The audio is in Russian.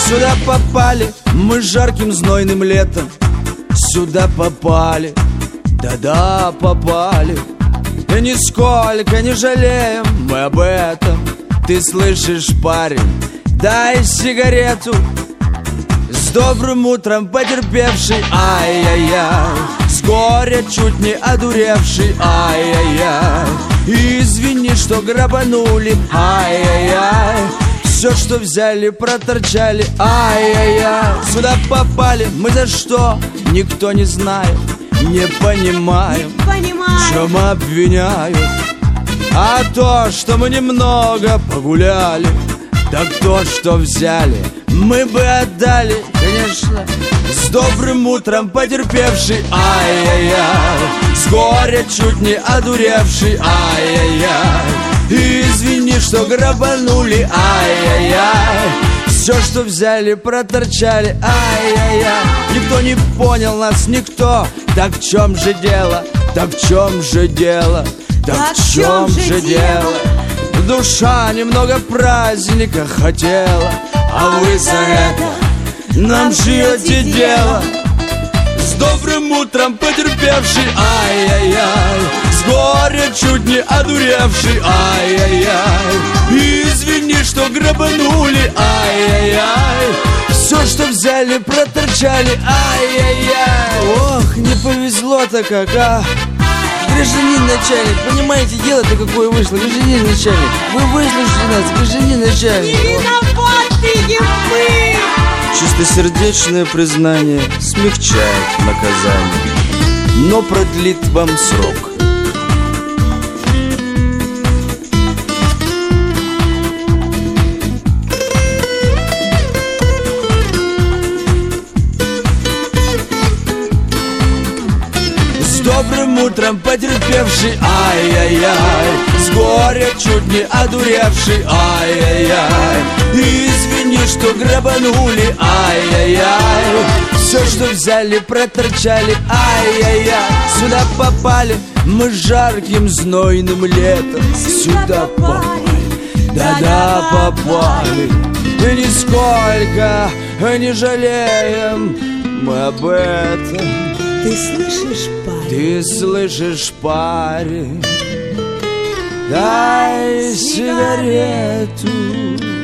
Сюда попали мы жарким знойным летом. Сюда попали, да-да, попали. И нисколько не жалеем мы об этом. Ты слышишь, парень, дай сигарету. С добрым утром потерпевший, ай-яй-яй. С горя чуть не одуревший, ай-яй-яй. Извини, что грабанули, ай-яй-яй. Все, что взяли, проторчали, ай-яй-яй. Сюда попали мы за что, никто не знает. Не понимаем, в чем обвиняют. А то, что мы немного погуляли, так то, что взяли, мы бы отдали, конечно. С добрым утром потерпевший, ай-яй-яй. С горя чуть не одуревший, ай-яй-яй. Извини, что грабанули, ай-яй-яй. Все, что взяли, проторчали, ай-яй-яй. Никто не понял нас, никто. Так в чем же дело, так в чем же дело, так в чем же дело? Душа немного праздника хотела, а вы за это нам шьете дело. С добрым утром потерпевший, ай-яй-яй. С горя чуть не одуревший, ай-яй-яй. Извини, что грабанули, ай-яй-яй. Все, что взяли, проторчали, ай-яй-яй. Ох, не повезло-то как, а. Гражданин начальник, понимаете, дело-то какое вышло. Гражданин начальник, вы выслушайте нас, гражданин начальник. Не виноваты мы. Чистосердечное признание смягчает наказание, но продлит вам срок. С добрым утром потерпевший, ай-яй-яй. С горя чуть не одуревший, ай-яй-яй. Извини, что грабанули, ай-яй-яй. Все, что взяли, проторчали, ай-яй-яй. Сюда попали мы жарким знойным летом. Сюда попали, да-да, попали. И нисколько не жалеем мы об этом. Ты слышишь, парень? Ты слышишь, парень? Дай сигарету.